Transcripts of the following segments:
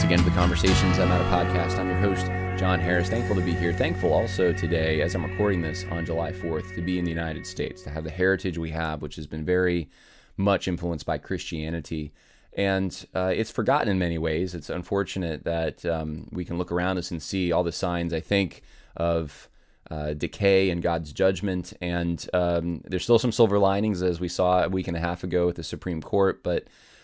again to the Conversations I'm At a Podcast. I'm your host, John Harris. Thankful to be here. Thankful also today, as I'm recording this on July 4th, to be in the United States, to have the heritage we have, which has been very much influenced by Christianity. And it's forgotten in many ways. It's unfortunate that we can look around us and see all the signs, I think, of decay and God's judgment. And there's still some silver linings, as we saw a week and a half ago at the Supreme Court. But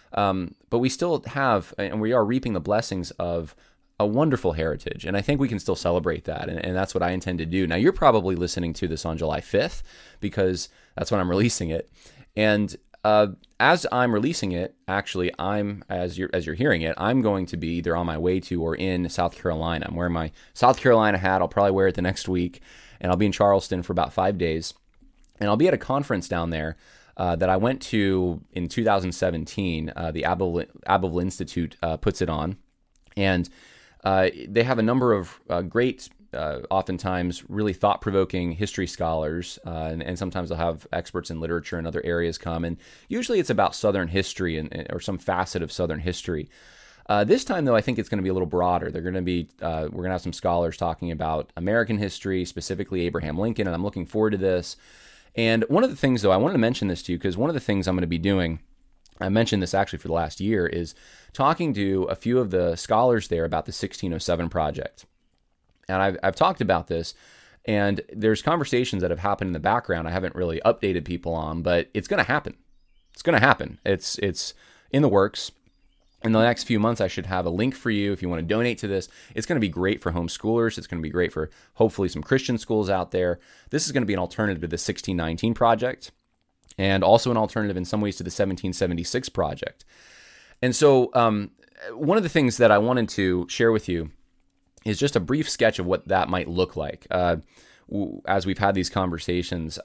we still have, and we are reaping the blessings of a wonderful heritage. And I think we can still celebrate that. And that's what I intend to do. Now, you're probably listening to this on July 5th, because that's when I'm releasing it. And as I'm releasing it, actually, as you're hearing it, I'm going to be either on my way to or in South Carolina. I'm wearing my South Carolina hat. I'll probably wear it the next week. And I'll be in Charleston for about 5 days. And I'll be at a conference down there that I went to in 2017. The Abbeville Institute puts it on. And they have a number of great, oftentimes really thought-provoking history scholars, and sometimes they'll have experts in literature and other areas come. And usually it's about Southern history or some facet of Southern history. This time, though, I think it's going to be a little broader. We're going to have some scholars talking about American history, specifically Abraham Lincoln, and I'm looking forward to this. And one of the things, though, I wanted to mention this to you, because one of the things I'm going to be doing, I mentioned this actually for the last year, is talking to a few of the scholars there about the 1607 Project. And I've talked about this, and there's conversations that have happened in the background I haven't really updated people on, but it's going to happen. It's going to happen. It's in the works. In the next few months, I should have a link for you if you want to donate to this. It's going to be great for homeschoolers. It's going to be great for hopefully some Christian schools out there. This is going to be an alternative to the 1619 Project, and also an alternative in some ways to the 1776 Project. And so one of the things that I wanted to share with you is just a brief sketch of what that might look like as we've had these conversations.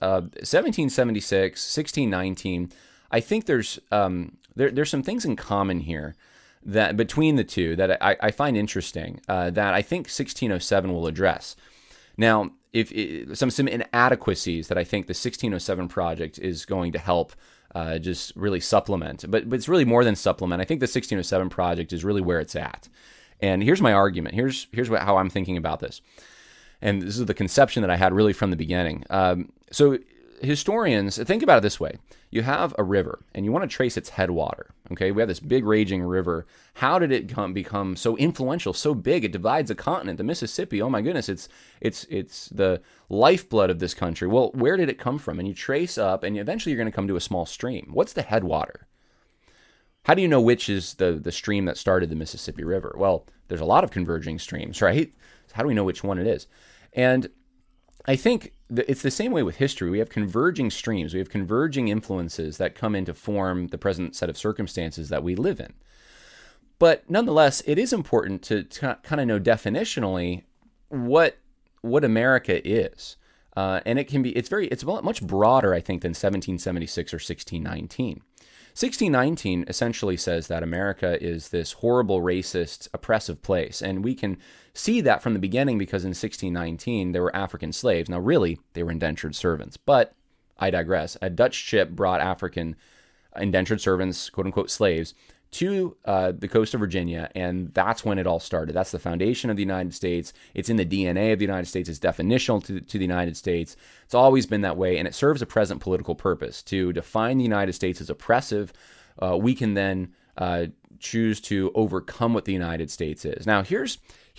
1776, 1619, I think there's some things in common here that between the two that I find interesting that I think 1607 will address. Now, if some inadequacies that I think the 1607 Project is going to help just really supplement, but it's really more than supplement. I think the 1607 Project is really where it's at. And here's my argument. Here's how I'm thinking about this. And this is the conception that I had really from the beginning. So historians, think about it this way. You have a river, and you want to trace its headwater. Okay, we have this big raging river. How did it become so influential, so big? It divides a continent. The Mississippi, oh my goodness, it's the lifeblood of this country. Well, where did it come from? And you trace up, and eventually you're going to come to a small stream. What's the headwater? How do you know which is the stream that started the Mississippi River? Well, there's a lot of converging streams, right? So how do we know which one it is? And I think it's the same way with history. We have converging streams. We have converging influences that come in to form the present set of circumstances that we live in. But nonetheless, it is important to kind of know definitionally what America is. And it's much broader, I think, than 1776 or 1619. 1619 essentially says that America is this horrible, racist, oppressive place. And we can see that from the beginning because in 1619, there were African slaves. Now, really, they were indentured servants. But I digress. A Dutch ship brought African indentured servants, quote-unquote slaves, to the coast of Virginia, and that's when it all started. That's the foundation of the United States. It's in the DNA of the United States. It's definitional to the United States. It's always been that way, and it serves a present political purpose. To define the United States as oppressive, we can then choose to overcome what the United States is. Now, here's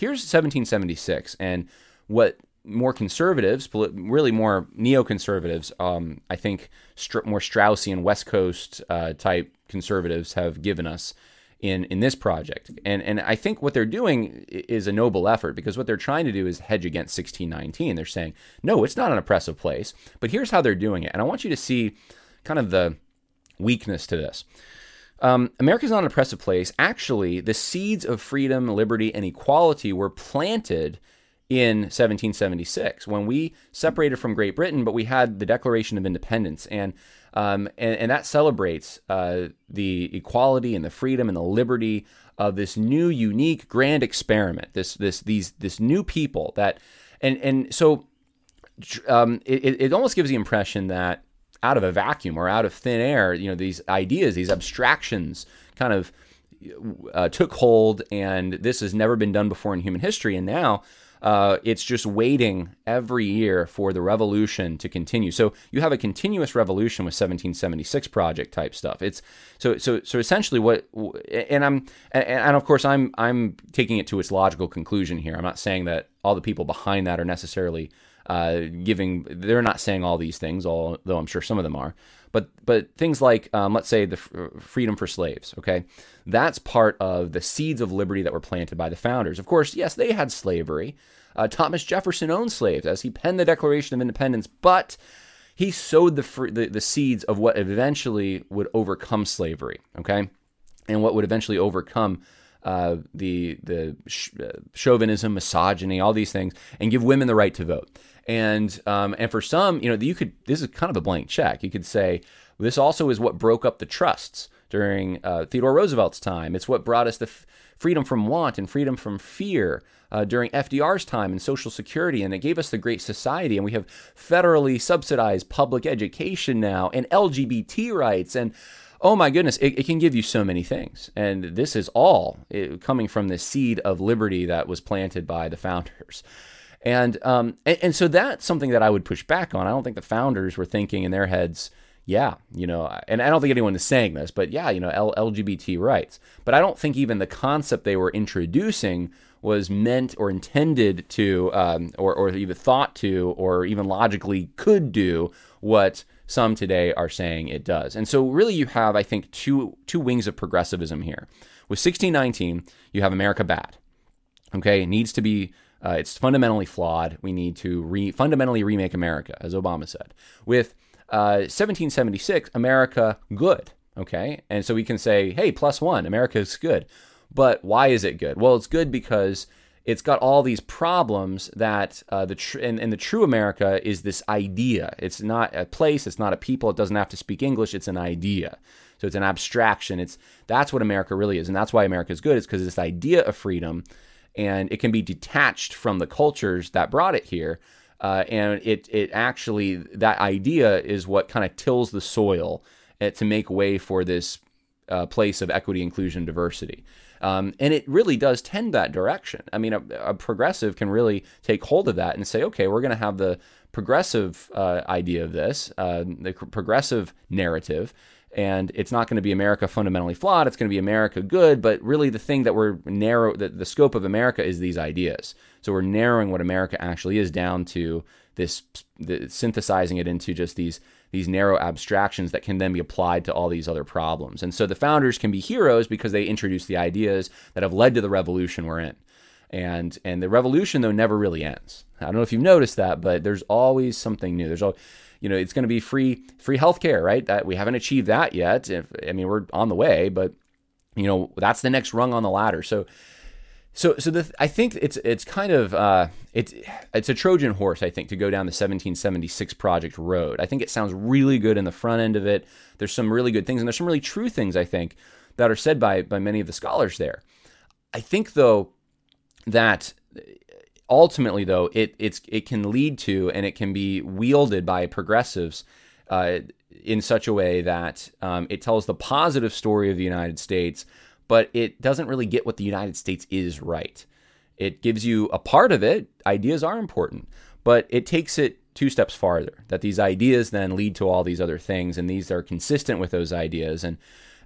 1776, and what more conservatives, really more neoconservatives, I think more Straussian West Coast type conservatives have given us in this project. And I think what they're doing is a noble effort, because what they're trying to do is hedge against 1619. They're saying, no, it's not an oppressive place, but here's how they're doing it. And I want you to see kind of the weakness to this. America's not an oppressive place. Actually, the seeds of freedom, liberty, and equality were planted in 1776 when we separated from Great Britain, but we had the Declaration of Independence, and that celebrates the equality and the freedom and the liberty of this new, unique, grand experiment. This new people that, and so it almost gives the impression that out of a vacuum or out of thin air, these ideas, these abstractions, kind of took hold, and this has never been done before in human history. And now it's just waiting every year for the revolution to continue. So you have a continuous revolution with 1776 project type stuff. It's so essentially what, and of course I'm taking it to its logical conclusion here. I'm not saying that all the people behind that are necessarily they're not saying all these things, although I'm sure some of them are. But things like, let's say, the freedom for slaves, okay? That's part of the seeds of liberty that were planted by the founders. Of course, yes, they had slavery. Thomas Jefferson owned slaves as he penned the Declaration of Independence, but he sowed the seeds of what eventually would overcome slavery, okay? And what would eventually overcome the chauvinism, misogyny, all these things, and give women the right to vote. And for some, this is kind of a blank check. You could say this also is what broke up the trusts during Theodore Roosevelt's time. It's what brought us the freedom from want and freedom from fear during FDR's time and Social Security, and it gave us the Great Society. And we have federally subsidized public education now, and LGBT rights, and oh my goodness, it can give you so many things. And this is all coming from the seed of liberty that was planted by the founders. And so that's something that I would push back on. I don't think the founders were thinking in their heads, and I don't think anyone is saying this, but LGBT rights. But I don't think even the concept they were introducing was meant or intended to, or even thought to, or even logically could do what some today are saying it does. And so really you have, I think, two wings of progressivism here. With 1619, you have America bad. Okay, it needs to be, it's fundamentally flawed. We need to fundamentally remake America, as Obama said. With 1776, America good. Okay, and so we can say, hey, +1, America is good. But why is it good? Well, it's good because it's got all these problems that the true America is this idea. It's not a place. It's not a people. It doesn't have to speak English. It's an idea. So it's an abstraction. That's what America really is, and that's why America is good. It's because this idea of freedom, and it can be detached from the cultures that brought it here. And it actually, that idea is what kind of tills the soil to make way for this place of equity, inclusion, diversity. And it really does tend that direction. I mean, a progressive can really take hold of that and say, okay, we're going to have the progressive idea of this, the progressive narrative, and it's not going to be America fundamentally flawed. It's going to be America good, but really the thing that the scope of America is these ideas. So we're narrowing what America actually is down to synthesizing it into just these narrow abstractions that can then be applied to all these other problems. And so the founders can be heroes because they introduced the ideas that have led to the revolution we're in. And the revolution, though, never really ends. I don't know if you've noticed that, but there's always something new. There's it's going to be free healthcare, right? That we haven't achieved that yet. We're on the way, but that's the next rung on the ladder. I think it's kind of it's a Trojan horse, I think, to go down the 1776 project road. I think it sounds really good in the front end of it. There's some really good things, and there's some really true things, I think, that are said by many of the scholars there. I think, though, that ultimately, though, it can lead to, and it can be wielded by progressives in such a way that it tells the positive story of the United States, but it doesn't really get what the United States is right. It gives you a part of it. Ideas are important, but it takes it two steps farther, that these ideas then lead to all these other things, and these are consistent with those ideas. And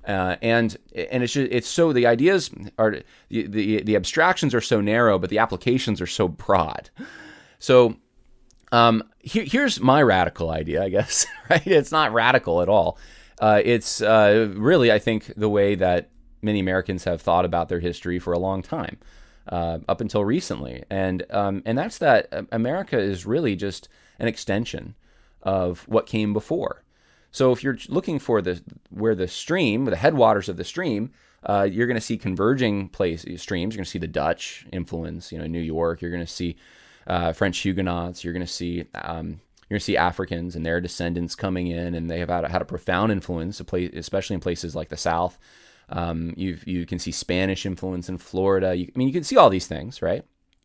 it's so, the ideas are, the abstractions are so narrow, but the applications are so broad. So here's my radical idea, I guess, right? It's not radical at all. It's really, I think, the way that many Americans have thought about their history for a long time, up until recently. And that's that America is really just an extension of what came before. So if you're looking for the headwaters of the stream, you're going to see converging streams. You're going to see the Dutch influence, New York. You're going to see French Huguenots. You're going to see Africans and their descendants coming in, and they have had a profound influence, especially in places like the South. You can see Spanish influence in Florida. You can see all these things, right?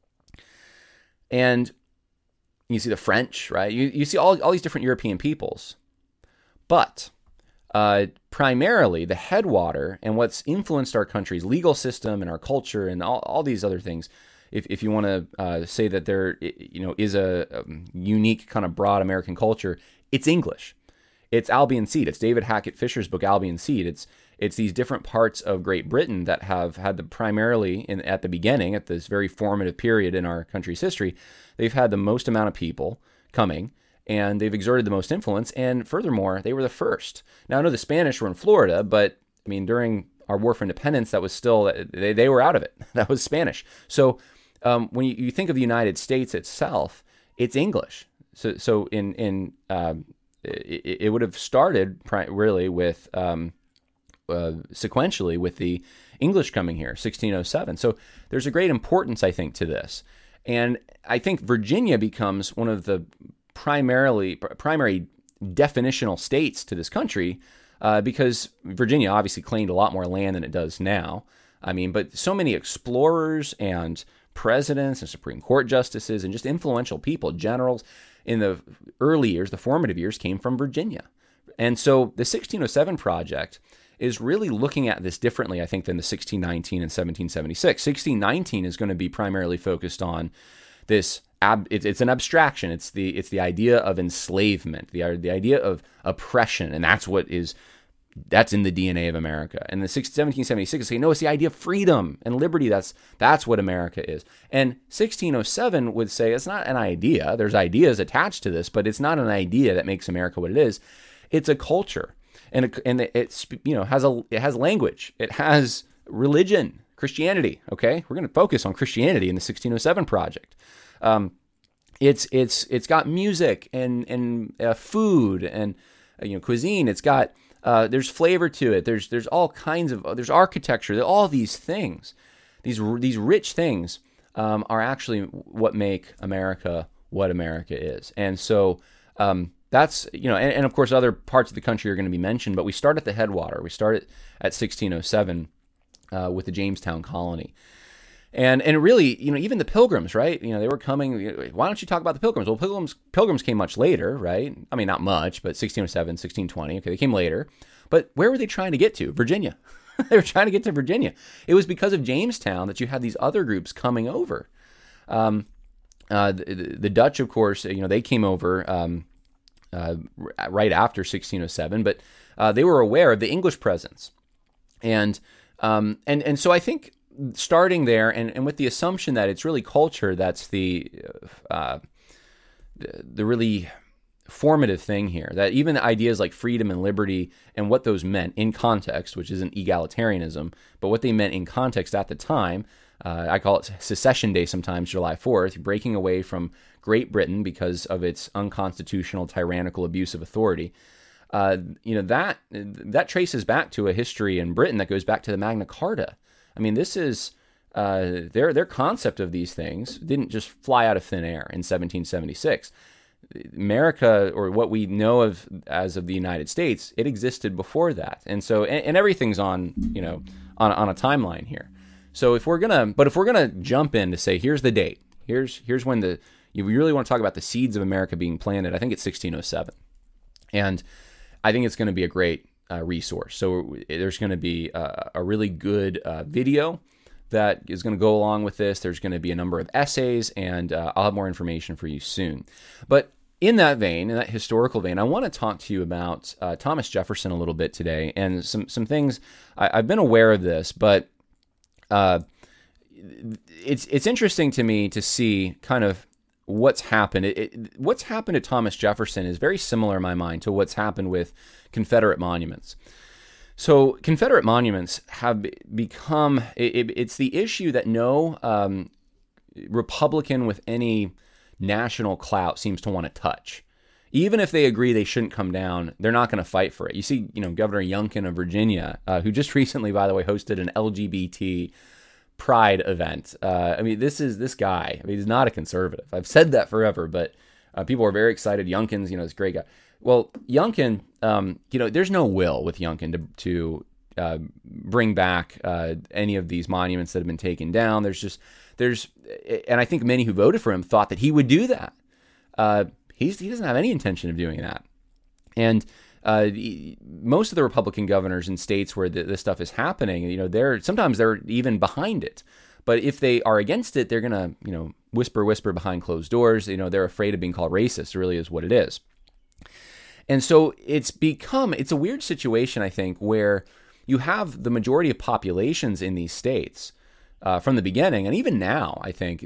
And you see the French, right? You see all these different European peoples. But primarily the headwater and what's influenced our country's legal system and our culture and all these other things. If you want to say that there is a unique kind of broad American culture, it's English. It's Albion Seed. It's David Hackett Fisher's book Albion Seed. It's these different parts of Great Britain that have had primarily at the beginning, at this very formative period in our country's history, they've had the most amount of people coming, and they've exerted the most influence. And furthermore, they were the first. Now, I know the Spanish were in Florida, but I mean, during our War for Independence, that was still, they were out of it. That was Spanish. So when you think of the United States itself, it's English. So it would have started really with sequentially with the English coming here, 1607. So there's a great importance, I think, to this. And I think Virginia becomes one of the primary definitional states to this country because Virginia obviously claimed a lot more land than it does now. I mean, but so many explorers and presidents and Supreme Court justices and just influential people, generals in the early years, the formative years, came from Virginia. And so the 1607 project is really looking at this differently, I think, than the 1619 and 1776. 1619 is going to be primarily focused on this. It's an abstraction. It's the idea of enslavement, the idea of oppression, and that's in the DNA of America. And the 1776 is saying, no, it's the idea of freedom and liberty. That's what America is. And 1607 would say it's not an idea. There's ideas attached to this, but it's not an idea that makes America what it is. It's a culture. And it has language. It has religion, Christianity. Okay, we're going to focus on Christianity in the 1607 project. It's got music and food and cuisine. It's got there's flavor to it. There's all kinds of there's architecture. All these things, these rich things, are actually what make America what America is. And so. That's, and of course other parts of the country are going to be mentioned, but we start at the headwater. We start at 1607 with the Jamestown colony. And really, even the Pilgrims, right? They were coming. Why don't you talk about the Pilgrims? Well, Pilgrims came much later, right? I mean, not much, but 1607, 1620. Okay, they came later. But where were they trying to get to? Virginia. They were trying to get to Virginia. It was because of Jamestown that you had these other groups coming over. The Dutch, of course, they came over right after 1607, but they were aware of the English presence, and so I think starting there and with the assumption that it's really culture that's the really formative thing here, that even the ideas like freedom and liberty and what those meant in context, which isn't egalitarianism, but what they meant in context at the time. I call it Secession Day sometimes, July 4th, breaking away from Great Britain because of its unconstitutional, tyrannical abuse of authority. That traces back to a history in Britain that goes back to the Magna Carta. I mean, this is their concept of these things didn't just fly out of thin air in 1776. America, or what we know of as of the United States, it existed before that, and so and everything's on a timeline here. So if we're gonna jump in to say here's the date, here's when you really want to talk about the seeds of America being planted, I think it's 1607, and I think it's going to be a great resource. So there's going to be a really good video that is going to go along with this. There's going to be a number of essays, and I'll have more information for you soon. But in that vein, in that historical vein, I want to talk to you about Thomas Jefferson a little bit today, and some things. I've been aware of this, but it's interesting to me to see kind of what's happened. What's happened to Thomas Jefferson is very similar in my mind to what's happened with Confederate monuments. So Confederate monuments have become, it's the issue that no Republican with any national clout seems to want to touch. Even if they agree they shouldn't come down, they're not going to fight for it. You see, Governor Youngkin of Virginia, who just recently, by the way, hosted an LGBT pride event. This guy. He's not a conservative. I've said that forever, but people are very excited. Youngkin's, this great guy. Well, Youngkin, there's no will with Youngkin to bring back any of these monuments that have been taken down. And I think many who voted for him thought that he would do that. He doesn't have any intention of doing that. And most of the Republican governors in states where this stuff is happening, sometimes they're even behind it. But if they are against it, they're going to, whisper behind closed doors. They're afraid of being called racist, really is what it is. And so it's a weird situation, I think, where you have the majority of populations in these states from the beginning, and even now, I think,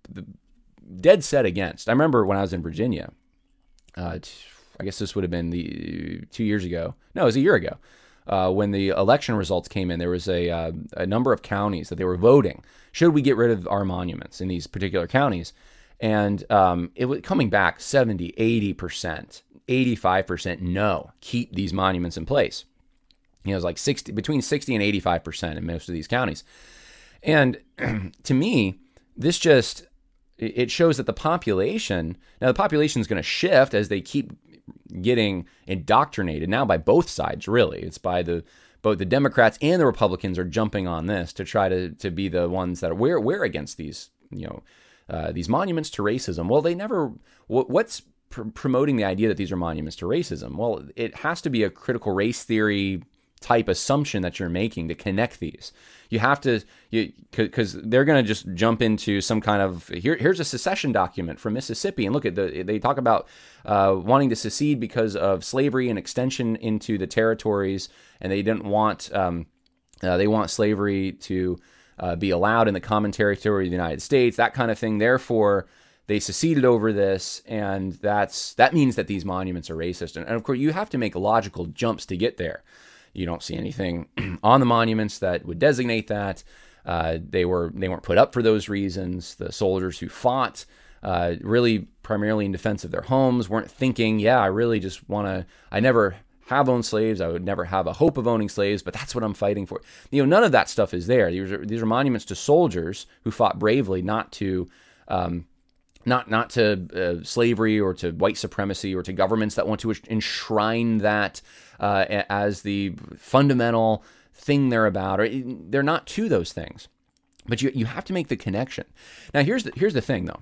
dead set against. I remember when I was in Virginia, I guess this would have been 2 years ago. No, it was a year ago. When the election results came in, there was a number of counties that they were voting. Should we get rid of our monuments in these particular counties? And it was coming back 70, 80%, 85% no, keep these monuments in place. It was like between 60 and 85% in most of these counties. And to me, this it shows that the population is going to shift as they keep getting indoctrinated now by both sides, really. It's by both the Democrats and the Republicans are jumping on this to try to be the ones that we're against these monuments to racism. Well, what's promoting the idea that these are monuments to racism? Well, it has to be a critical race theory type assumption that you're making to connect these. You have to, because they're going to just jump into some kind of, here's a secession document from Mississippi, and look at they talk about wanting to secede because of slavery and extension into the territories, and they didn't want, they want slavery to be allowed in the common territory of the United States, that kind of thing. Therefore, they seceded over this, and that means that these monuments are racist. And of course, you have to make logical jumps to get there. You don't see anything on the monuments that would designate that. They weren't put up for those reasons. The soldiers who fought, really primarily in defense of their homes, weren't thinking, I really just I never have owned slaves. I would never have a hope of owning slaves, but that's what I'm fighting for. None of that stuff is there. These are monuments to soldiers who fought bravely, not to slavery or to white supremacy or to governments that want to enshrine that as the fundamental thing they're about. They're not to those things, but you have to make the connection. Now, here's the thing, though.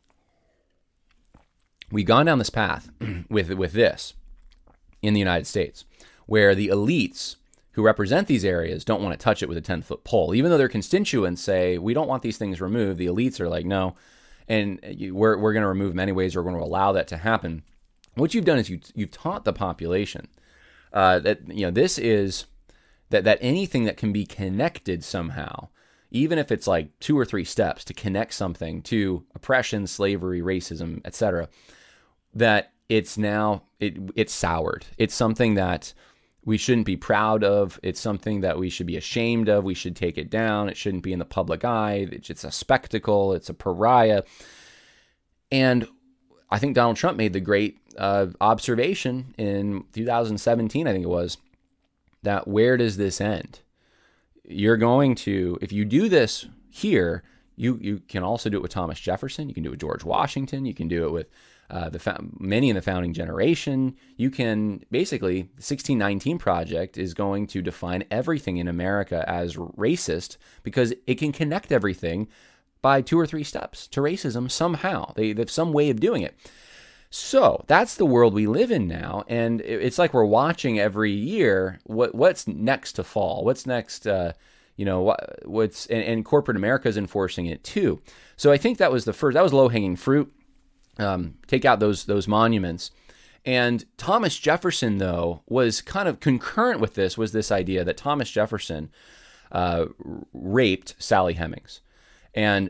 We've gone down this path with this in the United States, where the elites who represent these areas don't want to touch it with a 10-foot pole, even though their constituents say we don't want these things removed. The elites are like, no. And we're going to remove them anyways. We're going to allow that to happen. What you've done is you've taught the population that this is that anything that can be connected somehow, even if it's like 2 or 3 steps to connect something to oppression, slavery, racism, etc., that it's soured. It's something that we shouldn't be proud of. It's something that we should be ashamed of. We should take it down. It shouldn't be in the public eye. It's a spectacle. It's a pariah. And I think Donald Trump made the great observation in 2017, I think it was, that where does this end? You're going to, if you do this here, you can also do it with Thomas Jefferson. You can do it with George Washington. You can do it with many in the founding generation. You can basically, the 1619 Project is going to define everything in America as racist because it can connect everything by 2 or 3 steps to racism somehow. They have some way of doing it. So that's the world we live in now, and it's like we're watching every year what's next to fall. What's next? What's and corporate America is enforcing it too. So I think that was that was low-hanging fruit. Take out those monuments. And Thomas Jefferson, though, was kind of concurrent with this, was this idea that Thomas Jefferson raped Sally Hemings. And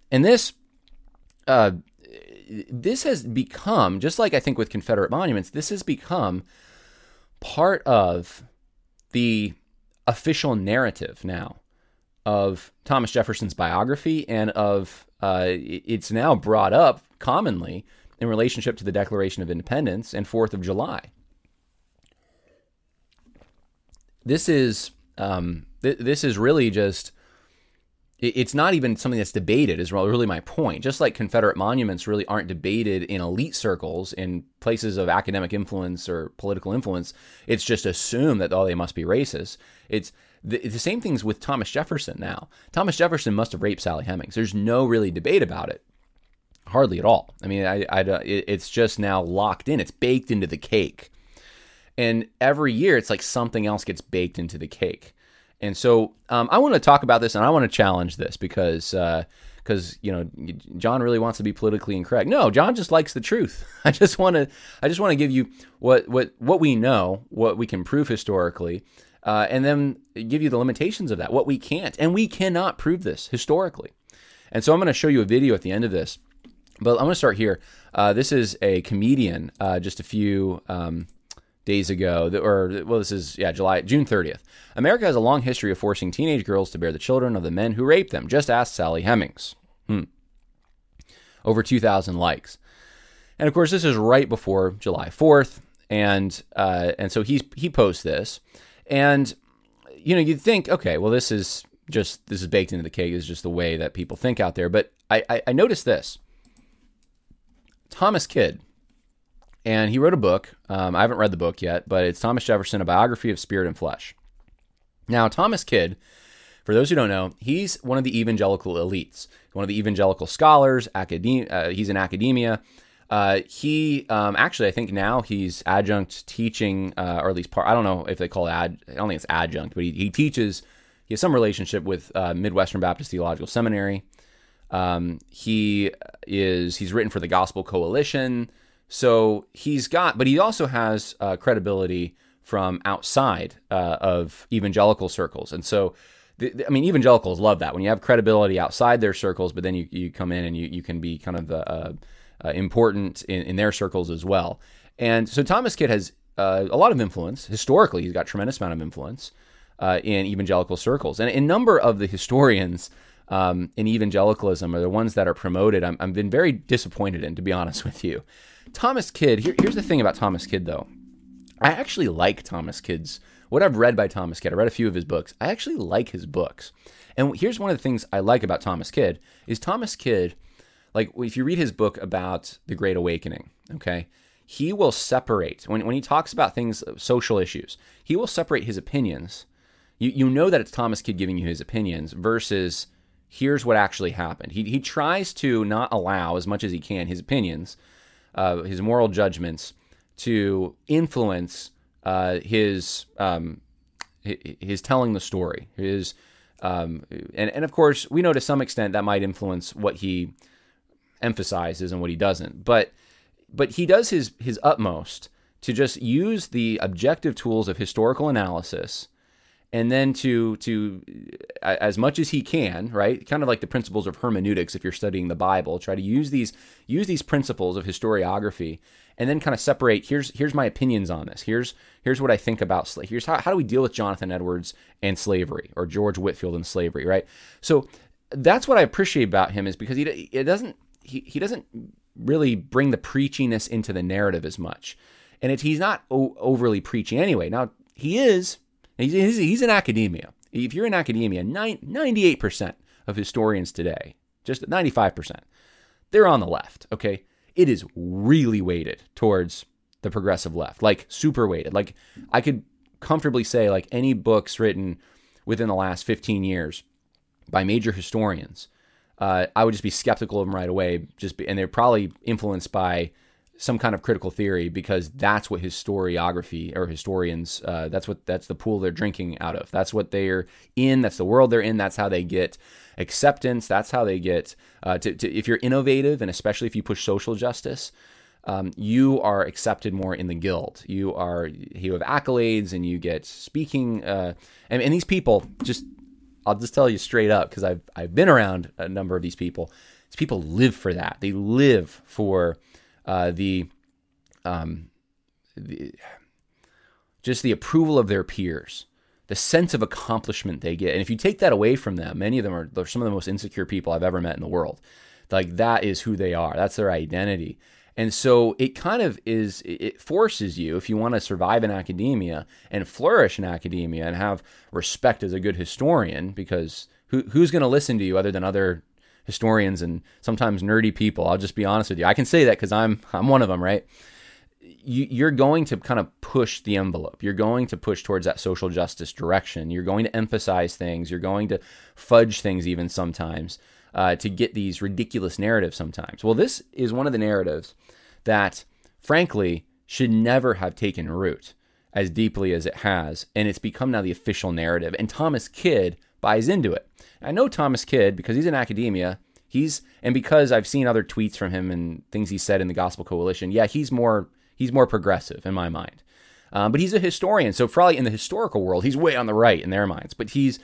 this has become, just like I think with Confederate monuments, this has become part of the official narrative now of Thomas Jefferson's biography, and of it's now brought up commonly in relationship to the Declaration of Independence and 4th of July. This is really just, it's not even something that's debated, is really my point. Just like Confederate monuments really aren't debated in elite circles, in places of academic influence or political influence, it's just assumed that, they must be racist. It's the same things with Thomas Jefferson now. Thomas Jefferson must have raped Sally Hemings. There's no really debate about it. Hardly at all. I mean, it's just now locked in. It's baked into the cake. And every year, it's like something else gets baked into the cake. And so I want to talk about this, and I want to challenge this because John really wants to be politically incorrect. No, John just likes the truth. I just want to give you what we know, what we can prove historically, and then give you the limitations of that, what we can't, and we cannot prove this historically. And so I'm going to show you a video at the end of this, but I'm going to start here. This is a comedian just a few days ago, this is June 30th. America has a long history of forcing teenage girls to bear the children of the men who raped them. Just ask Sally Hemings. Over 2,000 likes. And of course, this is right before July 4th. And so he posts this. And, you'd think, okay, well, this is baked into the cake. It's just the way that people think out there. But I noticed this. Thomas Kidd. And he wrote a book. I haven't read the book yet, but it's Thomas Jefferson, A Biography of Spirit and Flesh. Now, Thomas Kidd, for those who don't know, he's one of the evangelical elites, one of the evangelical scholars. He's in academia. He actually, I think now he's adjunct teaching, or at least part. I don't know if they call it I don't think it's adjunct, but he teaches. He has some relationship with Midwestern Baptist Theological Seminary. He's written for the Gospel Coalition. So but he also has credibility from outside of evangelical circles. And so, evangelicals love that. When you have credibility outside their circles, but then you come in and you can be kind of important in their circles as well. And so Thomas Kidd has a lot of influence. Historically, he's got a tremendous amount of influence in evangelical circles. And a number of the historians in evangelicalism are the ones that are promoted. I've been very disappointed in, to be honest with you. Thomas Kidd, here's the thing about Thomas Kidd, though. I actually like Thomas Kidd's, what I've read by Thomas Kidd. I read a few of his books. I actually like his books. And here's one of the things I like about Thomas Kidd, is Thomas Kidd, like if you read his book about the Great Awakening, okay, he will separate, when he talks about things, social issues, he will separate his opinions. You know that it's Thomas Kidd giving you his opinions versus here's what actually happened. He tries to not allow, as much as he can, his opinions, his moral judgments, to influence his telling the story. And of course, we know to some extent that might influence what he emphasizes and what he doesn't. But he does his utmost to just use the objective tools of historical analysis, and then to as much as he can, right? Kind of like the principles of hermeneutics. If you're studying the Bible, try to use these principles of historiography, and then kind of separate. Here's my opinions on this. Here's what I think about slavery. Here's how do we deal with Jonathan Edwards and slavery, or George Whitefield and slavery, right? So that's what I appreciate about him, is because he doesn't really bring the preachiness into the narrative as much, and he's not overly preachy anyway. Now he is. He's in academia. If you're in academia, 98% of historians today, just 95%, they're on the left, okay? It is really weighted towards the progressive left, like super weighted. Like I could comfortably say, like any books written within the last 15 years by major historians, I would just be skeptical of them right away. And they're probably influenced by some kind of critical theory, because that's what historiography or historians, that's the pool they're drinking out of. That's what they're in. That's the world they're in. That's how they get acceptance. That's how they get if you're innovative, and especially if you push social justice, you are accepted more in the guild. You have accolades, and you get speaking. And these people, I'll just tell you straight up, because I've been around a number of these people. These people live for that. They live for the approval of their peers, the sense of accomplishment they get. And if you take that away from them, many of them they're some of the most insecure people I've ever met in the world. Like, that is who they are. That's their identity. And so it kind of it forces you, if you want to survive in academia and flourish in academia and have respect as a good historian, because who's going to listen to you other than other historians and sometimes nerdy people? I'll just be honest with you. I can say that because I'm one of them, right? You're going to kind of push the envelope. You're going to push towards that social justice direction. You're going to emphasize things. You're going to fudge things even sometimes to get these ridiculous narratives sometimes. Well, this is one of the narratives that, frankly, should never have taken root. as deeply as it has, and it's become now the official narrative. And Thomas Kidd buys into it. I know Thomas Kidd because he's in academia. And because I've seen other tweets from him and things he said in the Gospel Coalition. Yeah, he's more progressive in my mind. But he's a historian, so probably in the historical world, he's way on the right in their minds. But he's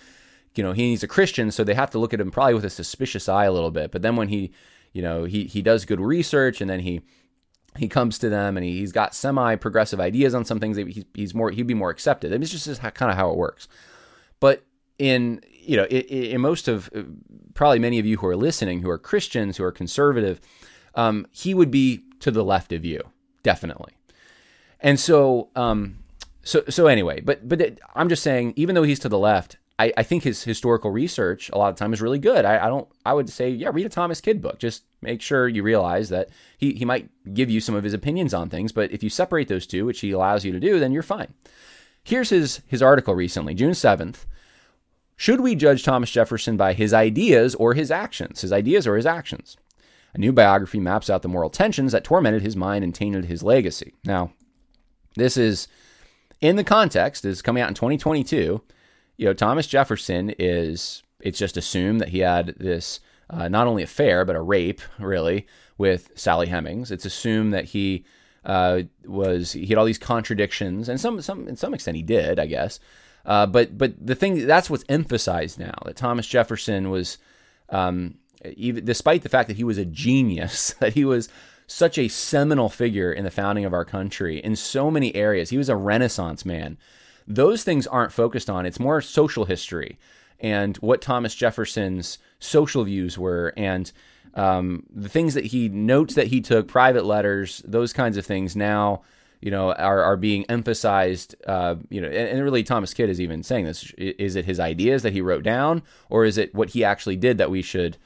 a Christian, so they have to look at him probably with a suspicious eye a little bit. But then when he does good research, and then he comes to them and he's got semi-progressive ideas on some things, he'd be more accepted. It's just kind of how it works. But in most of probably many of you who are listening, who are Christians, who are conservative, he would be to the left of you, definitely. And so anyway, but I'm just saying, even though he's to the left, I think his historical research a lot of the time is really good. I would say, yeah, read a Thomas Kidd book. Just make sure you realize that he might give you some of his opinions on things, but if you separate those two, which he allows you to do, then you're fine. Here's his article recently, June 7th. Should we judge Thomas Jefferson by his ideas or his actions? His ideas or his actions? A new biography maps out the moral tensions that tormented his mind and tainted his legacy. Now, this is, in the context, is coming out in 2022. Thomas Jefferson it's just assumed that he had this, not only affair, but a rape, really, with Sally Hemings. It's assumed that he had all these contradictions, and in some extent he did, I guess. But the thing, that's what's emphasized now, that Thomas Jefferson was, even despite the fact that he was a genius, that he was such a seminal figure in the founding of our country in so many areas. He was a Renaissance man. Those things aren't focused on. It's more social history and what Thomas Jefferson's social views were, and the things that he notes that he took, private letters, those kinds of things now, are being emphasized, and really Thomas Kidd is even saying this. Is it his ideas that he wrote down, or is it what he actually did that we should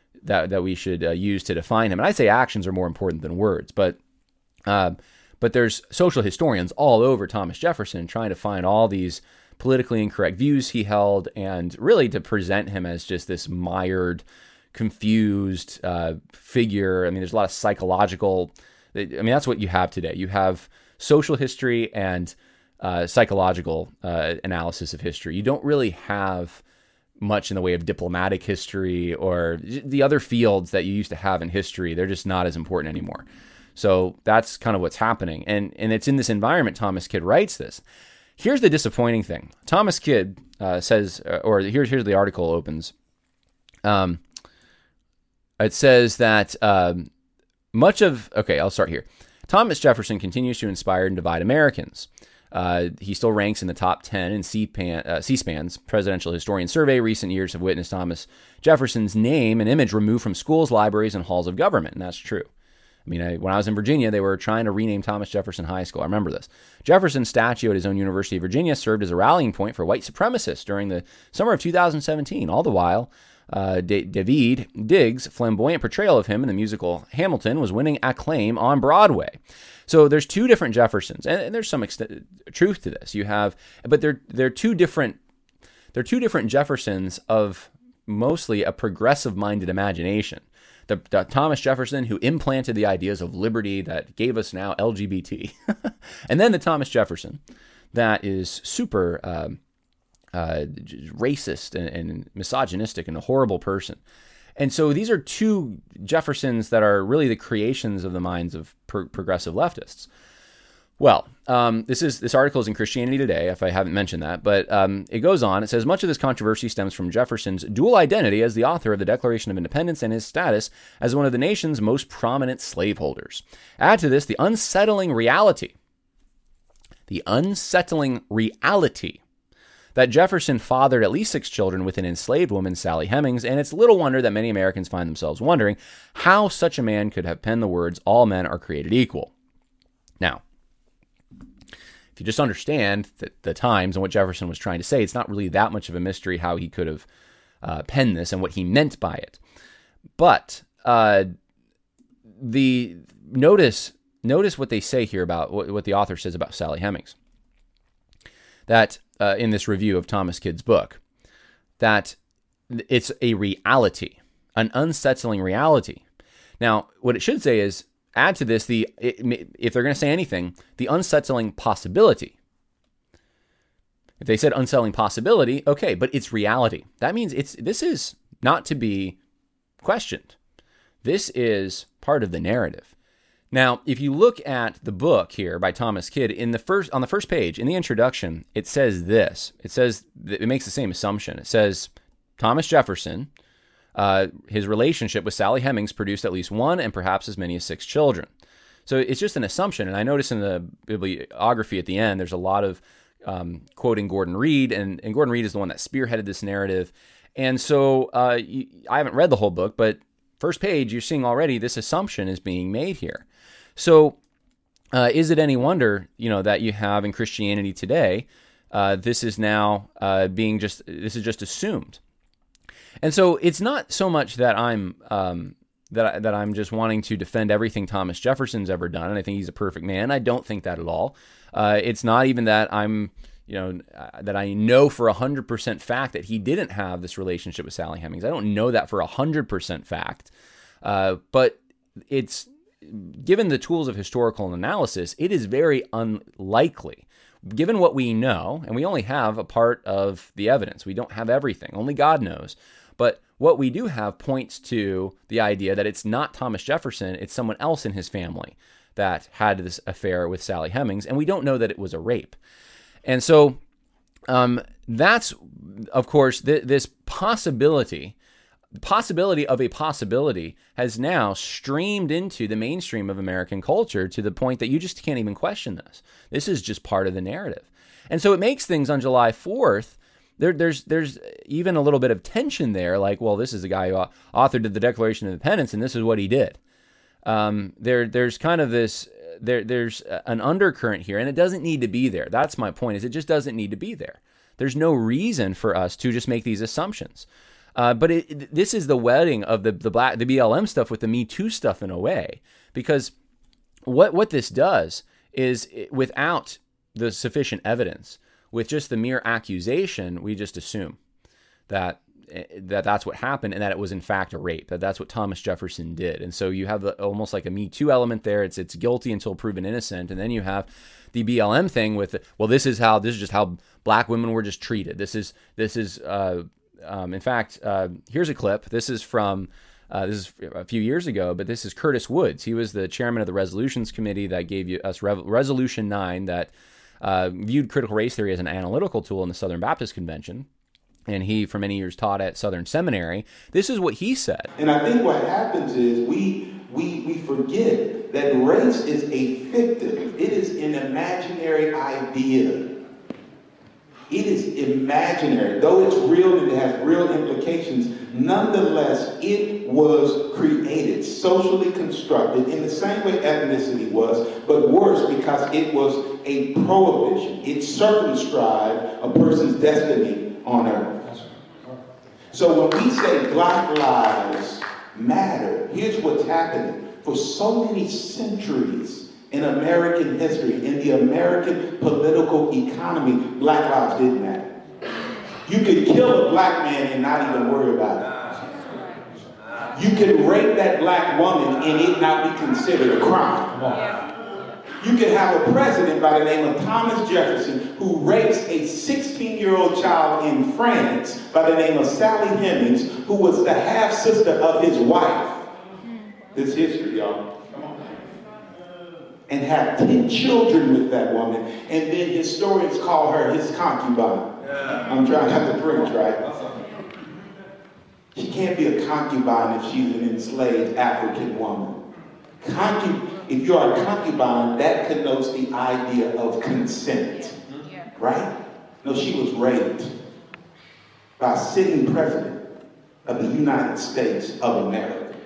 use to define him? And I'd say actions are more important than words, but there's social historians all over Thomas Jefferson trying to find all these politically incorrect views he held, and really to present him as just this mired, confused figure. I mean, there's a lot of psychological. That's what you have today. You have social history and psychological analysis of history. You don't really have much in the way of diplomatic history or the other fields that you used to have in history. They're just not as important anymore. So that's kind of what's happening. And it's in this environment Thomas Kidd writes this. Here's the disappointing thing. Thomas Kidd says, or here's the article opens. It says that I'll start here. Thomas Jefferson continues to inspire and divide Americans. He still ranks in the top 10 in C-SPAN's Presidential Historian Survey. Recent years have witnessed Thomas Jefferson's name and image removed from schools, libraries, and halls of government, and that's true. When I was in Virginia, they were trying to rename Thomas Jefferson High School. I remember this. Jefferson's statue at his own University of Virginia served as a rallying point for white supremacists during the summer of 2017. All the while, Daveed Diggs' flamboyant portrayal of him in the musical Hamilton was winning acclaim on Broadway. So there's two different Jeffersons, and there's some truth to this. But they're two different Jeffersons of mostly a progressive-minded imagination. The Thomas Jefferson who implanted the ideas of liberty that gave us now LGBT, and then the Thomas Jefferson that is super racist and misogynistic and a horrible person. And so these are two Jeffersons that are really the creations of the minds of progressive leftists. Well, this article is in Christianity Today, if I haven't mentioned that, but it goes on. It says, much of this controversy stems from Jefferson's dual identity as the author of the Declaration of Independence and his status as one of the nation's most prominent slaveholders. Add to this the unsettling reality that Jefferson fathered at least 6 children with an enslaved woman, Sally Hemings, and it's little wonder that many Americans find themselves wondering how such a man could have penned the words, all men are created equal. Now, if you just understand the times and what Jefferson was trying to say, it's not really that much of a mystery how he could have penned this and what he meant by it. But notice what they say here about what the author says about Sally Hemings. That in this review of Thomas Kidd's book, that it's a reality, an unsettling reality. Now, what it should say is, add to this if they're going to say anything, the unsettling possibility If they said unsettling possibility, okay, but it's reality. That means this is not to be questioned. This is part of the narrative. Now, if you look at the book here by Thomas Kidd, on the first page, in the introduction, it says this. It makes the same assumption. It says, Thomas Jefferson, his relationship with Sally Hemings produced at least one and perhaps as many as 6 children. So it's just an assumption. And I notice in the bibliography at the end, there's a lot of quoting Gordon Reed, and Gordon Reed is the one that spearheaded this narrative. And so I haven't read the whole book, but first page, you're seeing already this assumption is being made here. So is it any wonder, that you have in Christianity today, this is now this is just assumed. And so it's not so much that I'm that I'm just wanting to defend everything Thomas Jefferson's ever done, and I think he's a perfect man. I don't think that at all. It's not even that I'm, that I know for 100% fact that he didn't have this relationship with Sally Hemings. I don't know that for 100% fact, but it's given the tools of historical analysis, it is very unlikely. Given what we know, and we only have a part of the evidence, we don't have everything. Only God knows. But what we do have points to the idea that it's not Thomas Jefferson, it's someone else in his family that had this affair with Sally Hemings, and we don't know that it was a rape. And so that's, of course, this possibility of a possibility has now streamed into the mainstream of American culture to the point that you just can't even question this. This is just part of the narrative. And so it makes things on July 4th, there's even a little bit of tension there, like, well, this is the guy who authored the Declaration of Independence, and this is what he did. There's kind of this, there's an undercurrent here, and it doesn't need to be there. That's my point, is it just doesn't need to be there. There's no reason for us to just make these assumptions. But this is the wedding of the BLM stuff with the Me Too stuff in a way, because what this does is, without the sufficient evidence, with just the mere accusation, we just assume that that's what happened, and that it was in fact a rape, that's what Thomas Jefferson did. And so you have almost like a Me Too element there. It's guilty until proven innocent, and then you have the BLM thing with, well, this is just how black women were just treated. This is in fact, here's a clip. This is from this is a few years ago, but this is Curtis Woods. He was the chairman of the Resolutions Committee that gave us Resolution 9 that viewed critical race theory as an analytical tool in the Southern Baptist Convention. And he, for many years, taught at Southern Seminary. This is what he said. And I think what happens is we forget that race is a fictive. It is an imaginary idea. It is imaginary. Though it's real and it has real implications, nonetheless, it was created, socially constructed, in the same way ethnicity was, but worse, because it was a prohibition. It circumscribed a person's destiny on earth. So when we say Black Lives Matter, here's what's happening. For so many centuries in American history, in the American political economy, Black lives didn't matter. You could kill a black man and not even worry about it. You could rape that black woman and it not be considered a crime. You could have a president by the name of Thomas Jefferson who rapes a 16-year-old child in France by the name of Sally Hemings, who was the half-sister of his wife. This history, y'all. And have 10 children with that woman, and then historians call her his concubine. I'm trying not to preach, right? She can't be a concubine if she's an enslaved African woman. If you are a concubine, that connotes the idea of consent, right? No, she was raped by a sitting president of the United States of America.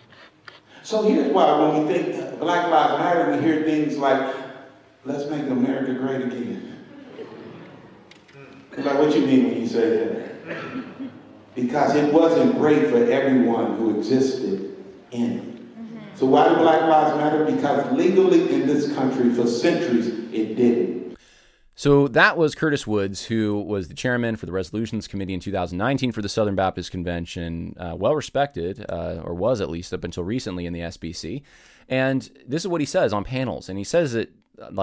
So here's why when we think Black Lives Matter, we hear things like, let's make America great again. Like, what you mean when you say that? Because it wasn't great for everyone who existed in it. So why do Black Lives Matter? Because legally in this country for centuries, it didn't. So that was Curtis Woods, who was the chairman for the Resolutions Committee in 2019 for the Southern Baptist Convention, well respected, or was at least up until recently in the SBC. And this is what he says on panels. And he says it like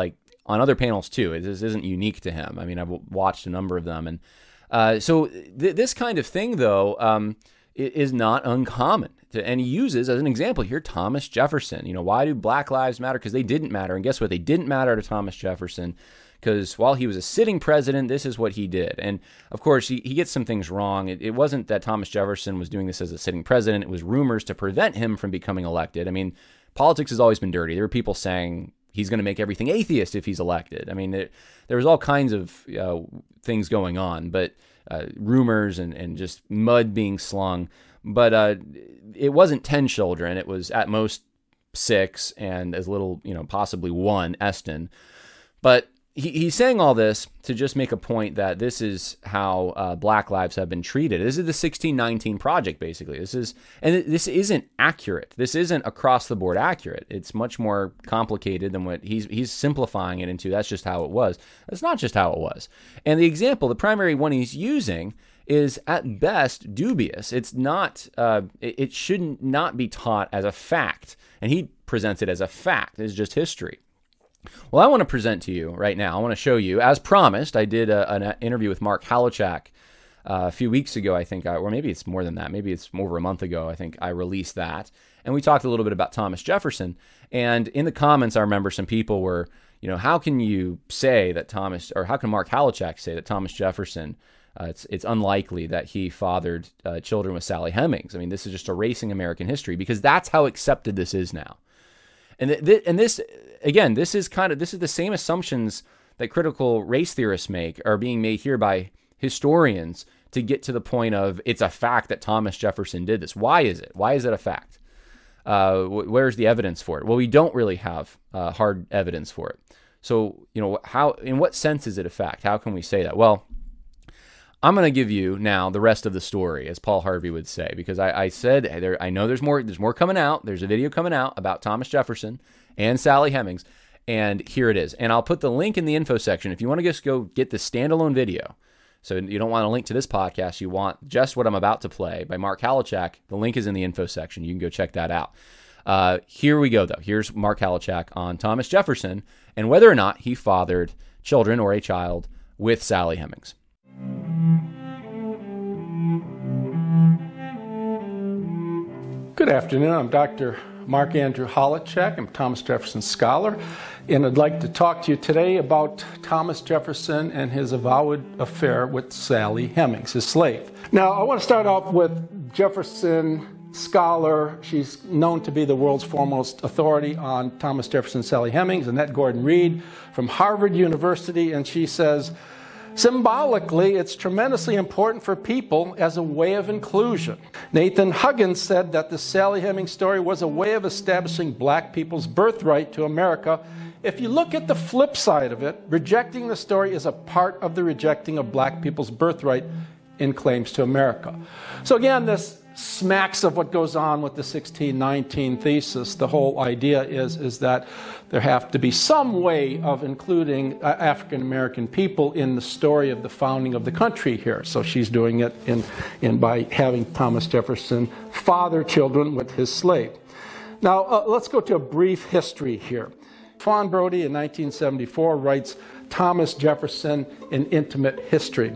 on other panels too. This isn't unique to him. I mean, I've watched a number of them. And so this kind of thing, though, is not uncommon. And he uses, as an example here, Thomas Jefferson. Why do Black Lives Matter? Because they didn't matter. And guess what? They didn't matter to Thomas Jefferson, because while he was a sitting president, this is what he did. And of course, he gets some things wrong. It wasn't that Thomas Jefferson was doing this as a sitting president. It was rumors to prevent him from becoming elected. I mean, politics has always been dirty. There were people saying he's going to make everything atheist if he's elected. I mean, there was all kinds of things going on, but rumors and just mud being slung. But it wasn't 10 children. It was at most 6, and as little, possibly 1, Eston. But he's saying all this to just make a point that this is how Black lives have been treated. This is the 1619 Project, basically. This isn't accurate. This isn't across the board accurate. It's much more complicated than what he's simplifying it into. That's just how it was. That's not just how it was. And the example, the primary one he's using, is at best dubious. It's not. It should not be taught as a fact, and he presents it as a fact. It's just history. Well, I want to present to you right now. I want to show you, as promised. I did an interview with Mark Halachak a few weeks ago, I think, or maybe it's more than that. Maybe it's over a month ago. I think I released that, and we talked a little bit about Thomas Jefferson. And in the comments, I remember some people were, how can you say that how can Mark Halachak say that Thomas Jefferson? It's unlikely that he fathered children with Sally Hemings. I mean, this is just erasing American history, because that's how accepted this is now. And this again, this is the same assumptions that critical race theorists make are being made here by historians to get to the point of it's a fact that Thomas Jefferson did this. Why is it? Why is it a fact? Where's the evidence for it? Well, we don't really have hard evidence for it. So, how, in what sense is it a fact? How can we say that? Well, I'm going to give you now the rest of the story, as Paul Harvey would say, because I said I know there's more coming out. There's a video coming out about Thomas Jefferson and Sally Hemings, and here it is. And I'll put the link in the info section if you want to just go get the standalone video. So you don't want a link to this podcast. You want just what I'm about to play by Mark Halachak. The link is in the info section. You can go check that out. Here we go, though. Here's Mark Halachak on Thomas Jefferson and whether or not he fathered children or a child with Sally Hemings. Good afternoon. I'm Dr. Mark Andrew Halachak. I'm a Thomas Jefferson scholar, and I'd like to talk to you today about Thomas Jefferson and his avowed affair with Sally Hemings, his slave. Now, I want to start off with Jefferson scholar. She's known to be the world's foremost authority on Thomas Jefferson, Sally Hemings, Annette Gordon Reed from Harvard University, and she says, symbolically, it's tremendously important for people as a way of inclusion. Nathan Huggins said that the Sally Hemings story was a way of establishing black people's birthright to America. If you look at the flip side of it, rejecting the story is a part of the rejecting of black people's birthright in claims to America. So again, this smacks of what goes on with the 1619 thesis. The whole idea is that there have to be some way of including African American people in the story of the founding of the country here. So she's doing it in by having Thomas Jefferson father children with his slave. Now let's go to a brief history here. Fawn Brodie in 1974 writes Thomas Jefferson, An Intimate History.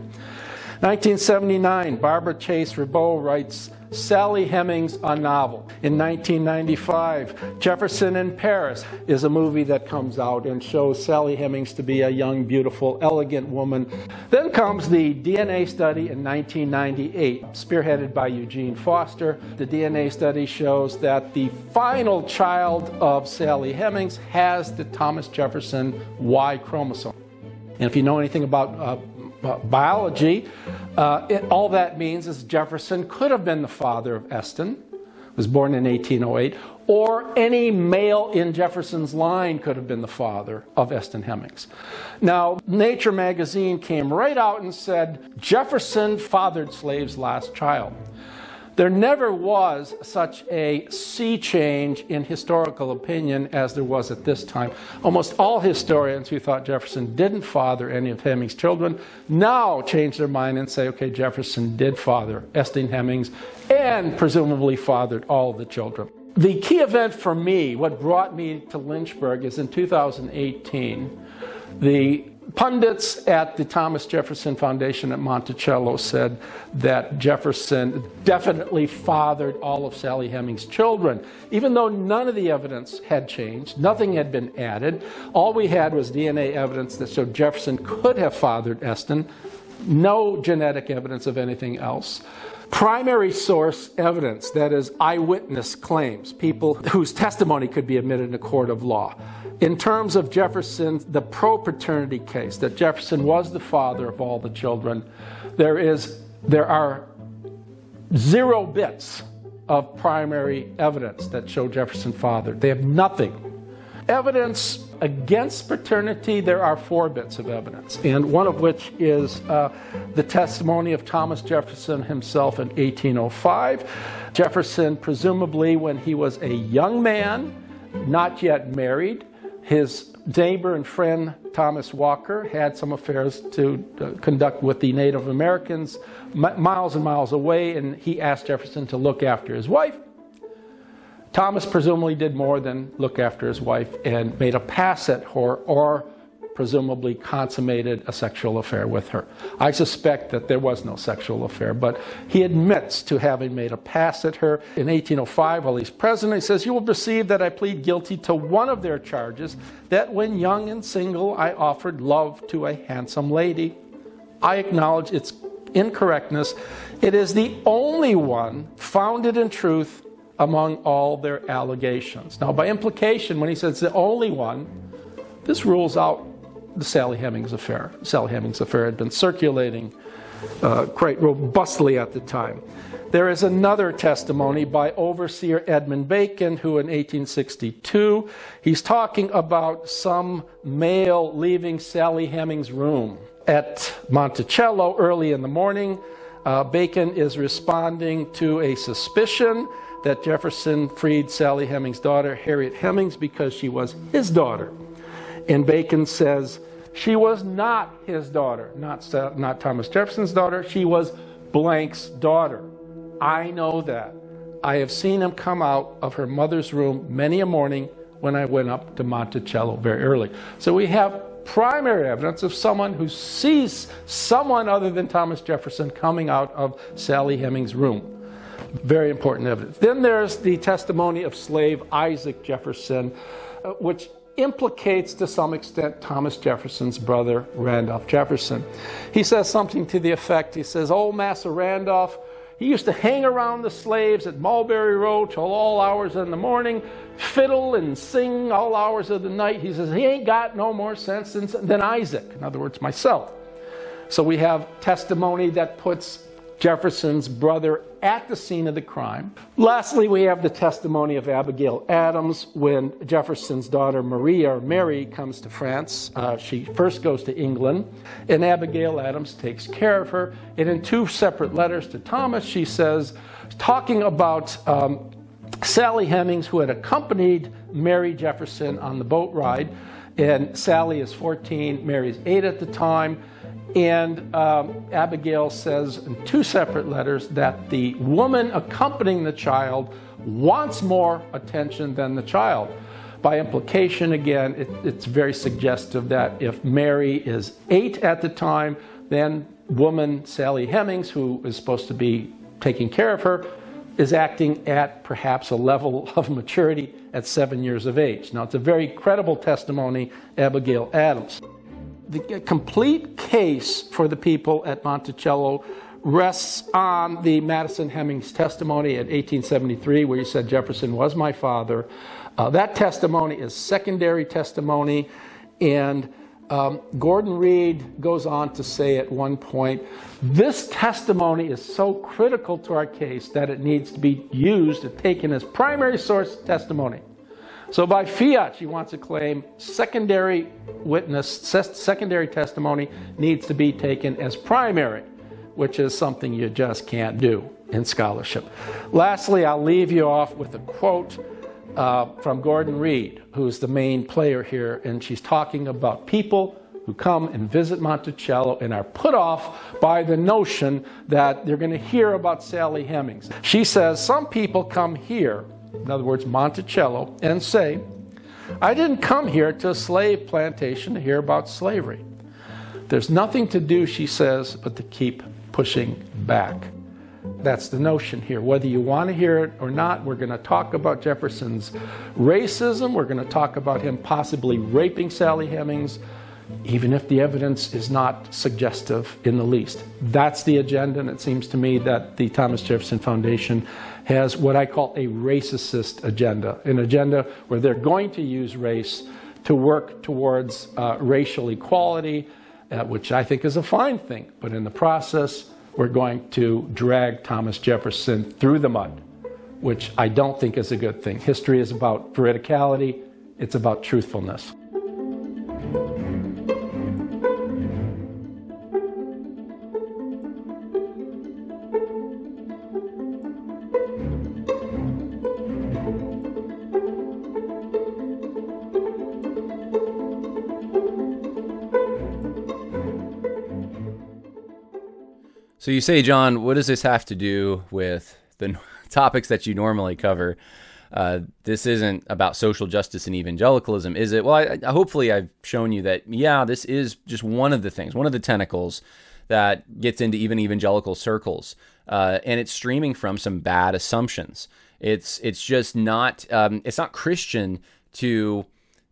1979, Barbara Chase Ribaud writes Sally Hemings, a novel. In 1995, Jefferson in Paris is a movie that comes out and shows Sally Hemings to be a young, beautiful, elegant woman. Then comes the DNA study in 1998, spearheaded by Eugene Foster. The DNA study shows that the final child of Sally Hemings has the Thomas Jefferson Y chromosome. And if you know anything about biology, all that means is Jefferson could have been the father of Eston, was born in 1808, or any male in Jefferson's line could have been the father of Eston Hemings. Now, Nature magazine came right out and said, Jefferson fathered slave's last child. There never was such a sea change in historical opinion as there was at this time. Almost all historians who thought Jefferson didn't father any of Hemings' children now change their mind and say, okay, Jefferson did father Eston Hemings and presumably fathered all of the children. The key event for me, what brought me to Lynchburg, is in 2018. The pundits at the Thomas Jefferson Foundation at Monticello said that Jefferson definitely fathered all of Sally Hemings' children, even though none of the evidence had changed, nothing had been added. All we had was DNA evidence that showed Jefferson could have fathered Eston, no genetic evidence of anything else. Primary source evidence, that is, eyewitness claims, people whose testimony could be admitted in a court of law. In terms of Jefferson, the pro-paternity case, that Jefferson was the father of all the children, there are 0 bits of primary evidence that show Jefferson fathered. They have nothing. Evidence against paternity, there are 4 bits of evidence, and one of which is the testimony of Thomas Jefferson himself in 1805. Jefferson, presumably when he was a young man, not yet married, his neighbor and friend Thomas Walker had some affairs to conduct with the Native Americans miles and miles away, and he asked Jefferson to look after his wife. Thomas presumably did more than look after his wife and made a pass at her, or presumably consummated a sexual affair with her. I suspect that there was no sexual affair, but he admits to having made a pass at her. In 1805, while he's president, he says, "You will perceive that I plead guilty to one of their charges, that when young and single I offered love to a handsome lady. I acknowledge its incorrectness. It is the only one founded in truth among all their allegations." Now, by implication, when he says the only one, this rules out the Sally Hemings affair. The Sally Hemings affair had been circulating quite robustly at the time. There is another testimony by Overseer Edmund Bacon, who in 1862, he's talking about some male leaving Sally Hemings' room at Monticello early in the morning. Bacon is responding to a suspicion that Jefferson freed Sally Hemings' daughter, Harriet Hemings, because she was his daughter. And Bacon says, she was not his daughter, not Thomas Jefferson's daughter. She was blank's daughter. I know that. I have seen him come out of her mother's room many a morning when I went up to Monticello very early. So we have primary evidence of someone who sees someone other than Thomas Jefferson coming out of Sally Hemings' room. Very important evidence. Then there's the testimony of slave Isaac Jefferson, which implicates to some extent Thomas Jefferson's brother, Randolph Jefferson. He says something to the effect, he says, "Old Massa Randolph, he used to hang around the slaves at Mulberry Row till all hours in the morning, fiddle and sing all hours of the night." He says, he ain't got no more sense than Isaac, in other words, myself. So we have testimony that puts Jefferson's brother at the scene of the crime. Lastly, we have the testimony of Abigail Adams when Jefferson's daughter Mary comes to France. She first goes to England, and Abigail Adams takes care of her. And in 2 separate letters to Thomas, she says, talking about Sally Hemings, who had accompanied Mary Jefferson on the boat ride, and Sally is 14, Mary's 8 at the time. And Abigail says in 2 separate letters that the woman accompanying the child wants more attention than the child. By implication, again, it's very suggestive that if Mary is 8 at the time, then woman Sally Hemings, who is supposed to be taking care of her, is acting at perhaps a level of maturity at 7 years of age. Now, it's a very credible testimony, Abigail Adams. The complete case for the people at Monticello rests on the Madison Hemings testimony in 1873, where he said Jefferson was my father. That testimony is secondary testimony, and Gordon Reed goes on to say at one point, this testimony is so critical to our case that it needs to be used and taken as primary source testimony. So by fiat, she wants to claim secondary testimony needs to be taken as primary, which is something you just can't do in scholarship. Lastly, I'll leave you off with a quote from Gordon Reed, who's the main player here, and she's talking about people who come and visit Monticello and are put off by the notion that they're going to hear about Sally Hemings. She says, some people come here, in other words, Monticello, and say, I didn't come here to a slave plantation to hear about slavery. There's nothing to do, she says, but to keep pushing back. That's the notion here. Whether you want to hear it or not, we're going to talk about Jefferson's racism. We're going to talk about him possibly raping Sally Hemings, even if the evidence is not suggestive in the least. That's the agenda, and it seems to me that the Thomas Jefferson Foundation has what I call a racist agenda, an agenda where they're going to use race to work towards racial equality, which I think is a fine thing. But in the process, we're going to drag Thomas Jefferson through the mud, which I don't think is a good thing. History is about veridicality. It's about truthfulness. So you say, John, what does this have to do with the topics that you normally cover? This isn't about social justice and evangelicalism, is it? Well, hopefully I've shown you that, yeah, this is just one of the things, one of the tentacles that gets into even evangelical circles. And it's streaming from some bad assumptions. It's just not, it's not Christian to...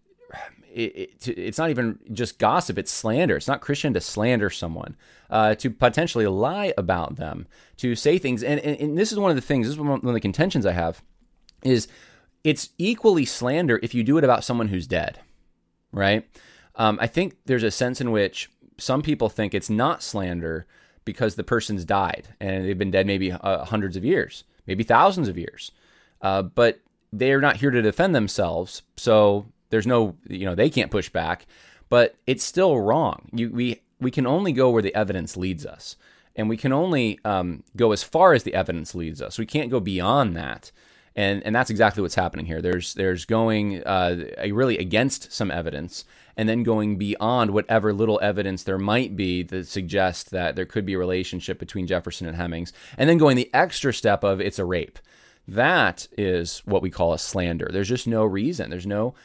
It's not even just gossip, it's slander. It's not Christian to slander someone, to potentially lie about them, to say things. And this is one of the things, this is one of the contentions I have, is it's equally slander if you do it about someone who's dead, right? I think there's a sense in which some people think it's not slander because the person's died, and they've been dead maybe hundreds of years, maybe thousands of years. But they're not here to defend themselves, so there's no, they can't push back, but it's still wrong. We can only go where the evidence leads us, and we can only go as far as the evidence leads us. We can't go beyond that, and that's exactly what's happening here. There's going really against some evidence, and then going beyond whatever little evidence there might be that suggests that there could be a relationship between Jefferson and Hemings, and then going the extra step of it's a rape. That is what we call a slander. There's just no reason. There's no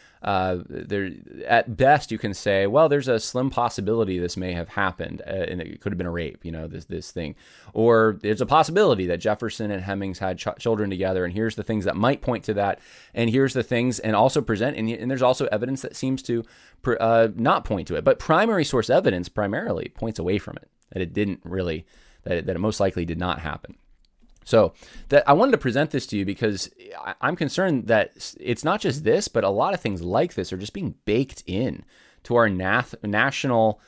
at best you can say, well, there's a slim possibility this may have happened, and it could have been a rape, this thing. Or there's a possibility that Jefferson and Hemings had children together, and here's the things that might point to that, and here's the things, and also present, and there's also evidence that seems to not point to it. But primary source evidence primarily points away from it, that it didn't really, that it most likely did not happen. So I wanted to present this to you because I'm concerned that it's not just this, but a lot of things like this are just being baked in to our national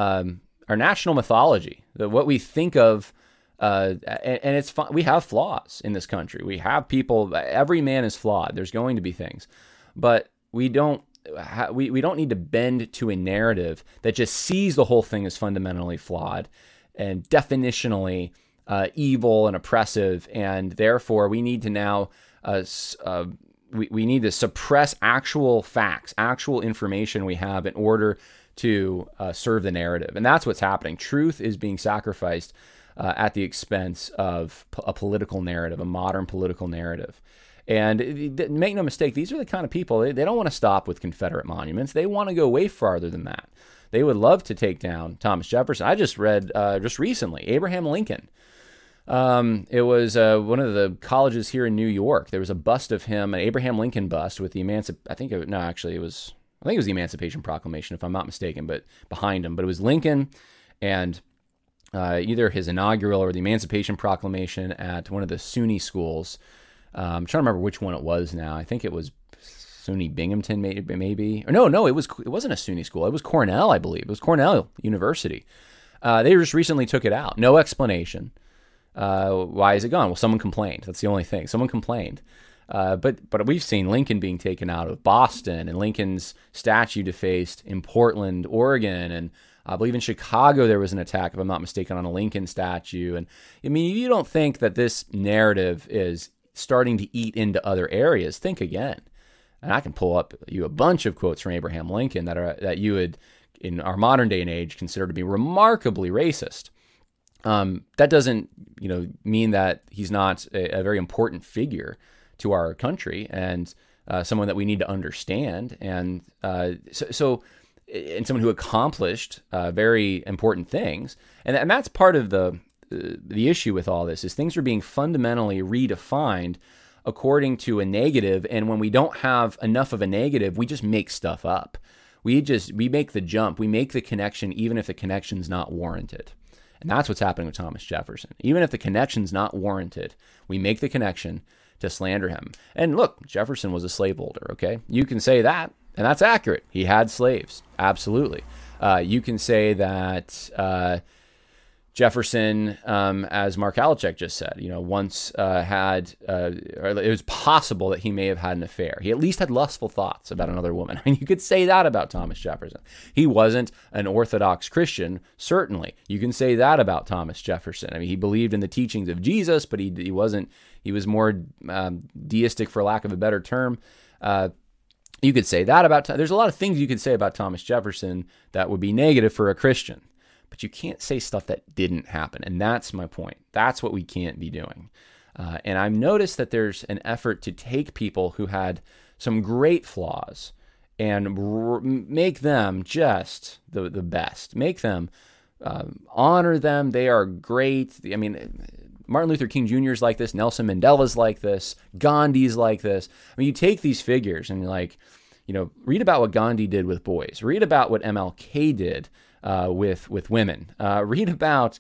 mythology. What we think of, and it's fun. We have flaws in this country. We have people. Every man is flawed. There's going to be things, but we don't need to bend to a narrative that just sees the whole thing as fundamentally flawed and definitionally evil and oppressive, and therefore we need to now we need to suppress actual facts, actual information we have in order to serve the narrative. And that's what's happening. Truth is being sacrificed at the expense of a political narrative, a modern political narrative. And make no mistake, these are the kind of people, they don't want to stop with Confederate monuments. They want to go way farther than that. They would love to take down Thomas Jefferson. I just read just recently, Abraham Lincoln. It was one of the colleges here in New York. There was a bust of him, an Abraham Lincoln bust with the I think it was the Emancipation Proclamation, if I'm not mistaken, but behind him. But it was Lincoln and either his inaugural or the Emancipation Proclamation at one of the SUNY schools. I'm trying to remember which one it was now. I think it was SUNY Binghamton, maybe. Or no, it wasn't a SUNY school. It was Cornell, I believe. It was Cornell University. They just recently took it out. No explanation. Why is it gone? Well, someone complained. That's the only thing. Someone complained. But we've seen Lincoln being taken out of Boston, and Lincoln's statue defaced in Portland, Oregon, and I believe in Chicago there was an attack, if I'm not mistaken, on a Lincoln statue. And I mean, you don't think that this narrative is starting to eat into other areas? Think again. And I can pull up you a bunch of quotes from Abraham Lincoln that you would, in our modern day and age, consider to be remarkably racist. That doesn't, mean that he's not a very important figure to our country. And someone that we need to understand, and and someone who accomplished very important things. And that's part of the issue with all this, is things are being fundamentally redefined according to a negative. And when we don't have enough of a negative, we just make stuff up. We make the jump, we make the connection, even if the connection's not warranted. And that's what's happening with Thomas Jefferson. Even if the connection's not warranted, we make the connection to slander him. And look, Jefferson was a slaveholder, okay? You can say that, and that's accurate. He had slaves, absolutely. You can say that Jefferson, as Mark Alachek just said, once had, or it was possible that he may have had an affair. He at least had lustful thoughts about another woman. I mean, you could say that about Thomas Jefferson. He wasn't an Orthodox Christian, certainly. You can say that about Thomas Jefferson. I mean, he believed in the teachings of Jesus, but he wasn't. He was more deistic, for lack of a better term. You could say that about. There's a lot of things you could say about Thomas Jefferson that would be negative for a Christian. But you can't say stuff that didn't happen. And that's my point. That's what we can't be doing. And I've noticed that there's an effort to take people who had some great flaws and make them just the best. Make them, honor them. They are great. I mean, Martin Luther King Jr. is like this. Nelson Mandela's like this. Gandhi's like this. I mean, you take these figures and read about what Gandhi did with boys. Read about what MLK did with women. Read about,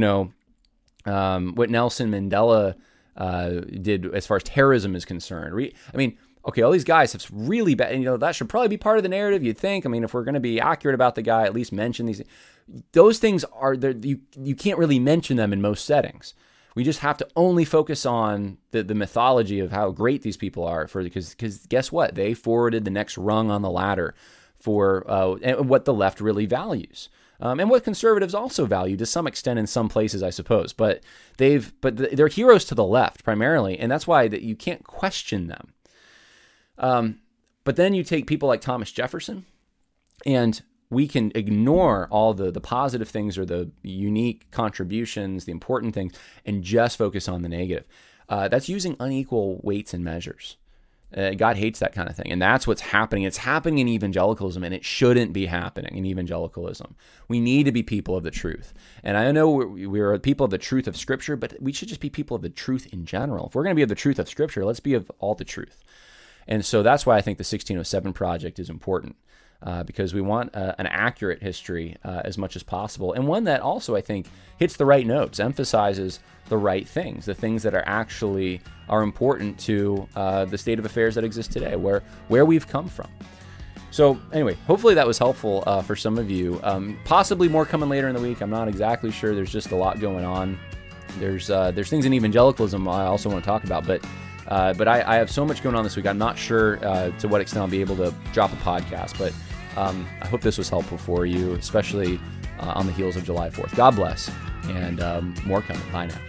what Nelson Mandela did as far as terrorism is concerned. All these guys have really bad, and that should probably be part of the narrative, you'd think. I mean, if we're going to be accurate about the guy, at least mention these. Those things are there. You can't really mention them in most settings. We just have to only focus on the mythology of how great these people are, because guess what? They forwarded the next rung on the ladder for what the left really values, and what conservatives also value to some extent in some places, I suppose. But they're heroes to the left primarily, and that's why that you can't question them. But then you take people like Thomas Jefferson, and we can ignore all the positive things or the unique contributions, the important things, and just focus on the negative. That's using unequal weights and measures. God hates that kind of thing. And that's what's happening. It's happening in evangelicalism, and it shouldn't be happening in evangelicalism. We need to be people of the truth. And I know we're people of the truth of Scripture, but we should just be people of the truth in general. If we're going to be of the truth of Scripture, let's be of all the truth. And so that's why I think the 1607 Project is important, because we want an accurate history as much as possible, and one that also, I think, hits the right notes, emphasizes the right things, the things that are important to the state of affairs that exists today, where we've come from. So anyway, hopefully that was helpful for some of you. Possibly more coming later in the week. I'm not exactly sure. There's just a lot going on. There's things in evangelicalism I also want to talk about, but I have so much going on this week. I'm not sure to what extent I'll be able to drop a podcast, but I hope this was helpful for you, especially on the heels of July 4th. God bless, and more coming. Bye now.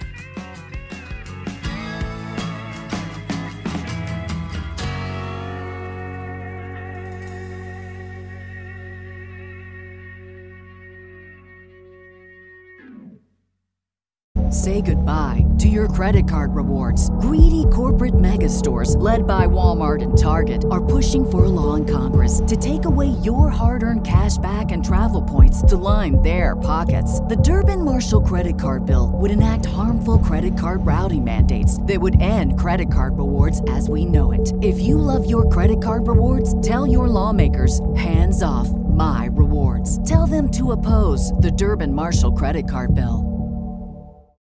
Say goodbye to your credit card rewards. Greedy corporate mega stores, led by Walmart and Target, are pushing for a law in Congress to take away your hard-earned cash back and travel points to line their pockets. The Durbin-Marshall credit card bill would enact harmful credit card routing mandates that would end credit card rewards as we know it. If you love your credit card rewards, tell your lawmakers, hands off my rewards. Tell them to oppose the Durbin-Marshall credit card bill.